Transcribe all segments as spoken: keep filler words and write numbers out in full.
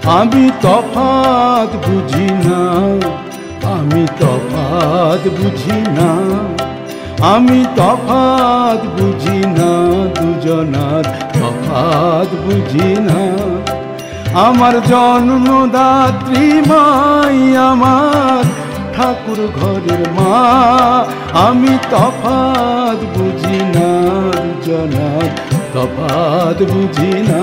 আমি তফাৎ বুঝি না, আমি তফাৎ বুঝি না, আমি তফাৎ বুঝি না, দুজনার তফাৎ বুঝি না। আমার জন্মদাত্রী মাই আমার ঠাকুর ঘরের মা, আমি তফাৎ বুঝি না, দুজনার তফাৎ বুঝি না।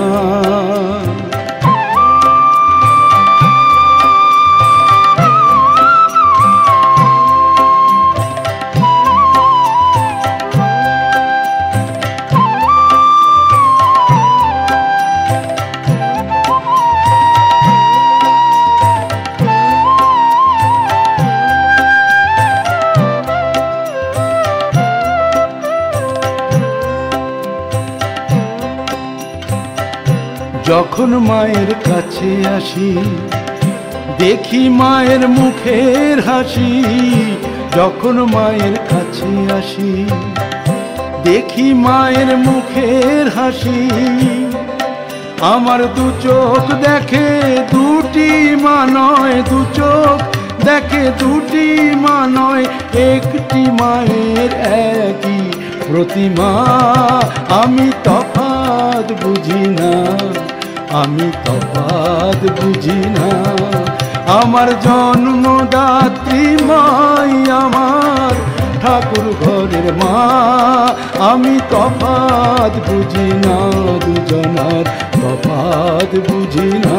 যখন মায়ের কাছে আসি দেখি মায়ের মুখের হাসি, যখন মায়ের কাছে আসি দেখি মায়ের মুখের হাসি। আমার দু চোখ দেখে দুটি মা নয়, দু চোখ দেখে দুটি মা নয়, একটি মায়ের একই প্রতিমা। আমি তফাৎ বুঝি না, আমি তফাৎ বুঝি না। আমার জন্মদাত্রী মাই আমার ঠাকুর ঘরের মা, আমি তফাৎ বুঝি না, দুজনার তফাৎ বুঝি না।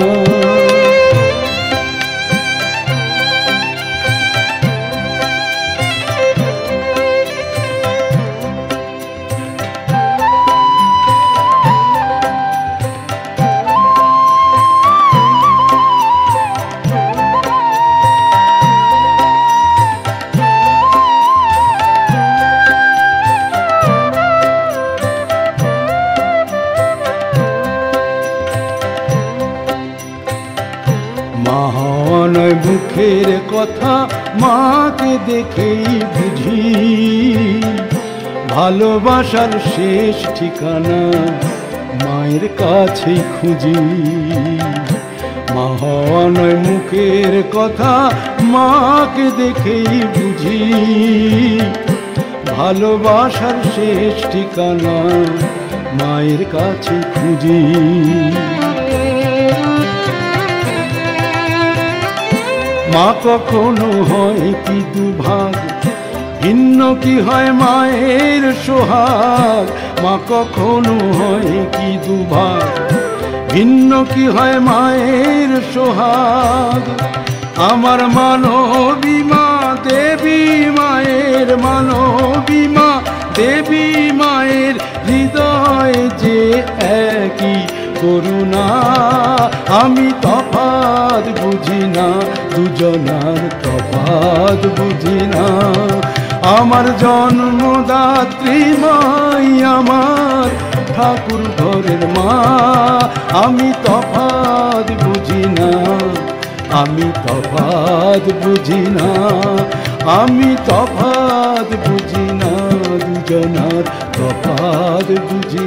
নয় মুখের কথা মাকে দেখেই বুঝি, ভালোবাসার শেষ ঠিকানা মায়ের কাছেই খুঁজি। মা হওয়া নয় মুখের কথা মাকে দেখেই বুঝি, ভালোবাসার শেষ ঠিকানা মায়ের কাছে খুঁজি। মা কখনো হয় কি দুভাগ, ভিন্ন কি হয় মায়ের সোহাগ। মা কখনো হয় কি দুভাগ, ভিন্ন কি হয় মায়ের সোহাগ। আমার মানবী মা দেবী মায়ের, মানবী মা দেবী মায়ের হৃদয় যে একই করুণা। আমি তফাৎ বুঝি না, দুজনার তফাৎ বুঝি না। আমার জন্মদাত্রী মাই আমার ঠাকুর ঘরের মা, আমি তফাৎ বুঝি না, আমি তফাৎ বুঝি না, আমি তফাৎ বুঝি না, দুজনার তফাৎ বুঝি